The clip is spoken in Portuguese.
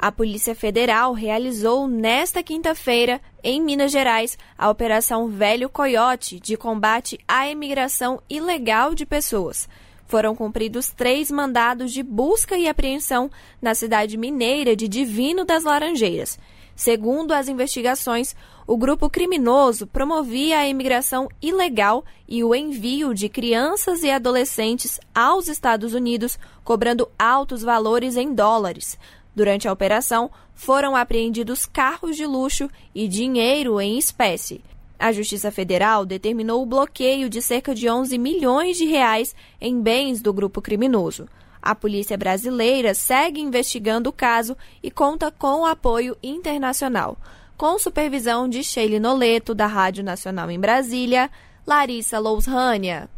A Polícia Federal realizou nesta quinta-feira, em Minas Gerais, a Operação Velho Coiote de combate à imigração ilegal de pessoas. Foram cumpridos 3 mandados de busca e apreensão na cidade mineira de Divino das Laranjeiras. Segundo as investigações, o grupo criminoso promovia a imigração ilegal e o envio de crianças e adolescentes aos Estados Unidos, cobrando altos valores em dólares. Durante a operação, foram apreendidos carros de luxo e dinheiro em espécie. A Justiça Federal determinou o bloqueio de cerca de 11 milhões de reais em bens do grupo criminoso. A polícia brasileira segue investigando o caso e conta com o apoio internacional. Com supervisão de Sheila Noleto, da Rádio Nacional em Brasília, Larissa Lousrânia.